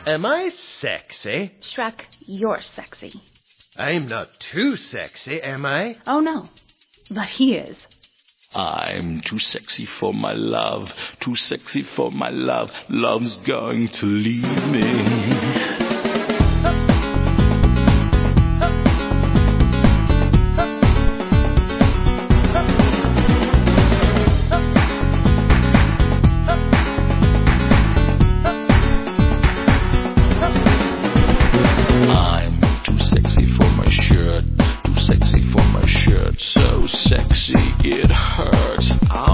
Am I sexy? Shrek, you're sexy. I'm not too sexy, am I? Oh, no. But he is. I'm too sexy for my love, too sexy for my love. Love's going to leave me. So sexy it hurts.